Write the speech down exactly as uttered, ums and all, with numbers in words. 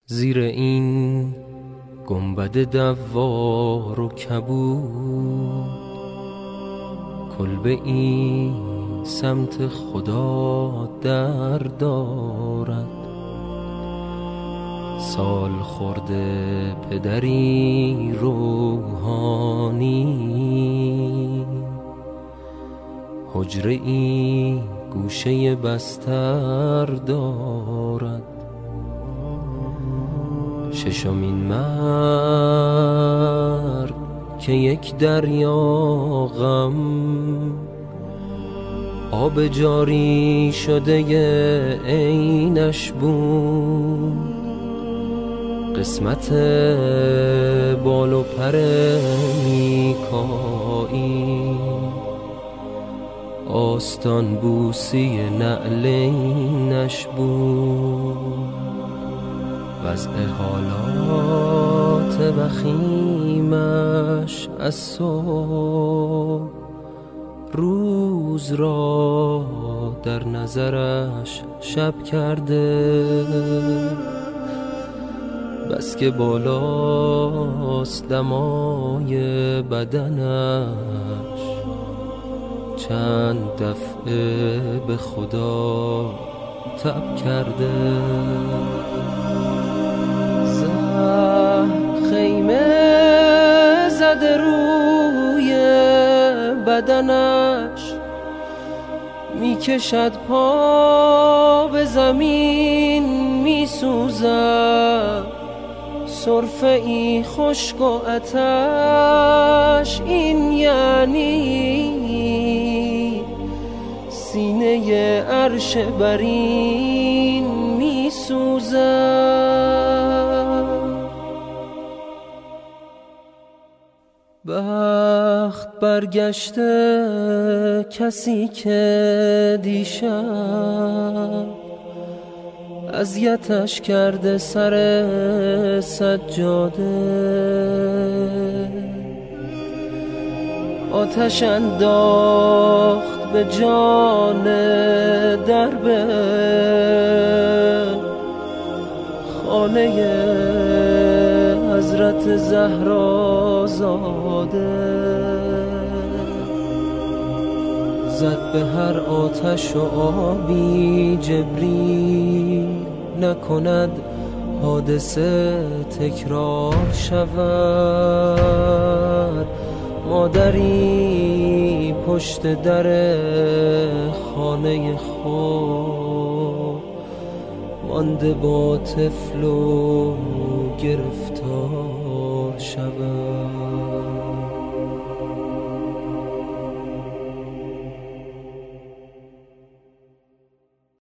زیر این گنبد دوار و کبود، کلبه این سمت خدا در دارد. سال خورده پدری روحانی، حجره ای گوشه بستر دارد. ششمین مرد که یک دریا غم، آب جاری شده عینش بود. قسمت بال و پر میکایی، آستان بوسی نعلینش بود. وضع حالات وخیمش از صبح روز را در نظرش شب کرده. بس که بالاست دمای بدنش، چند دفعه به خدا تب کرده. خیمه زده روی بدنش، میکشد پا به زمین میسوزد. سرفه ای خشک و آتش، این یعنی سینه عرش برین میسوزد. بخت برگشته کسی که دیشب اذیتش کرده سر سجاده. آتش انداخت به جان درب خانه حضرت زهرا زاده. زد به هر آتش و آبی جبریل، نکند حادثه تکرار شود. مادری پشت در خانه خود مانده با طفل و گرفتار.